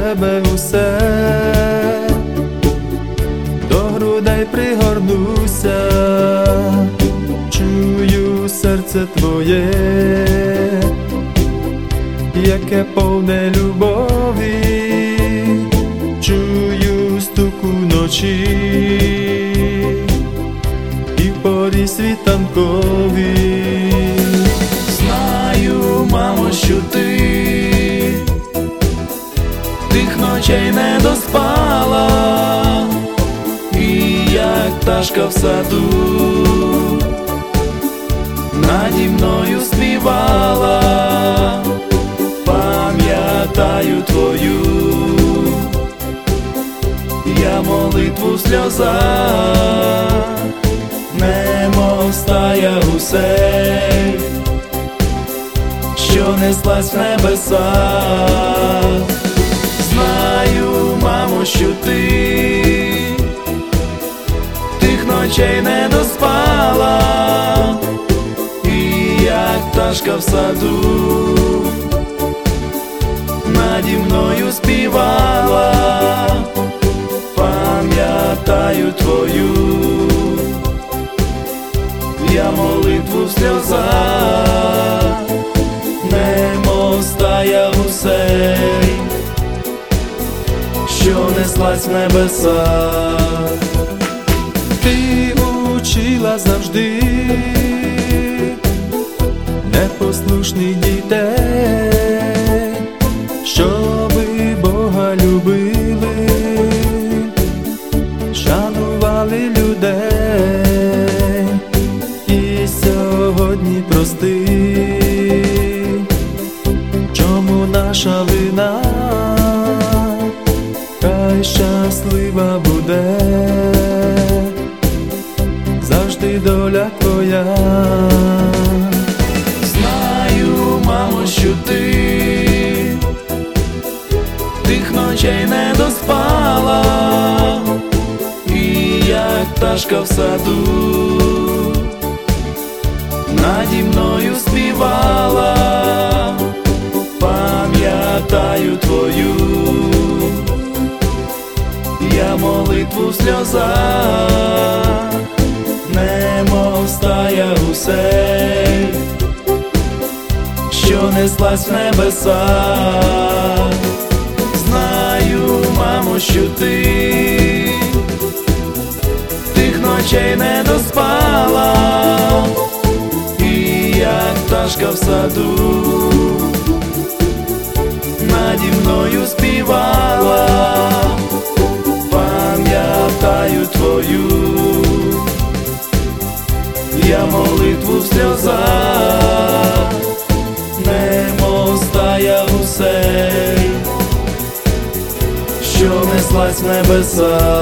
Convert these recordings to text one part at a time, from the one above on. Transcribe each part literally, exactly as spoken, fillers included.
тебе усе, до грудей пригорнуся, чую серце твоє, яке повне любові, чую стук уночі і в порі світанкові. Знаю, мамо, що ти тих ночей не доспала, і як пташка в саду наді мною співала. Пам'ятаю твою я молитву в сльозах, немов стая гусей, що неслась в небеса. Знаю, мамо, що ти тих ночей не доспала, і як пташка в саду наді мною співала. Пам'ятаю твою я молитву в сльозах, немов стая гусей, що неслась в небеса. Ти учила завжди непослушних дітей, щоби Бога любили, шанували людей. І сьогодні прости, чому наша вина, хай щаслива буде завжди доля твоя. Знаю, мамо, що ти тих ночей не доспала, і як пташка в саду наді мною співала. Пам'ятаю твою я молитву в сльозах, немов стая гусей, що неслась в небеса. Знаю, мамо, що ти тих ночей не доспала, і як пташка в саду наді мною співала. Пам'ятаю твою я молитву в сльозах, немов стая гусей, що неслась в небеса.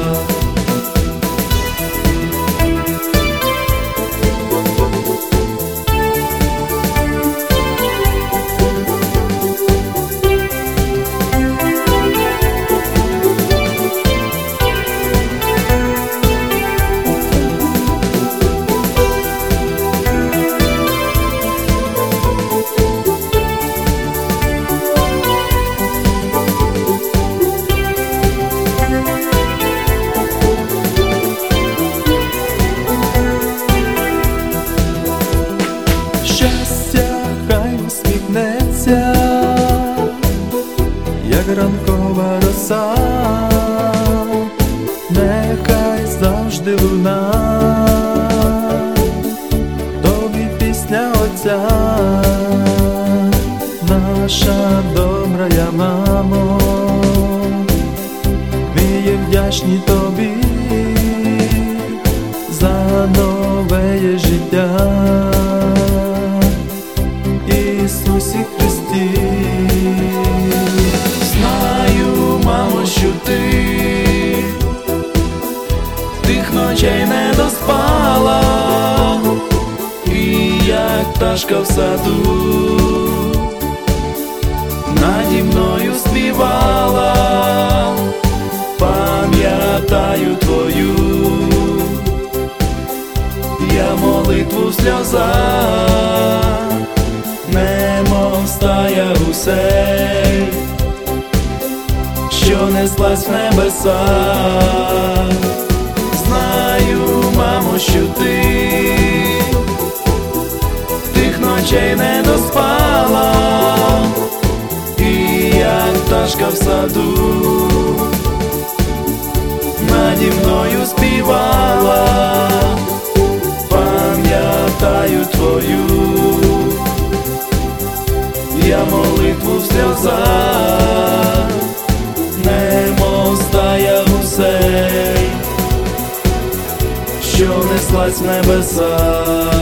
Як ранкова роса, нехай завжди луна, тобі пісня Отця, наша добра я мамо, ми є вдячні тобі за нове життя, Ісусі Христі. Знаю, мамо, що ти тих ночей не доспала, і як пташка в саду наді мною співала. Пам'ятаю твою я молитву в сльозах, немов стая гусей, що неслась в небеса. Знаю, мамо, що ти тих ночей не доспала, і як пташка в саду наді мною співала. Пам'ятаю твою я молитву в сльозах, немов стая гусей, що неслась в небеса.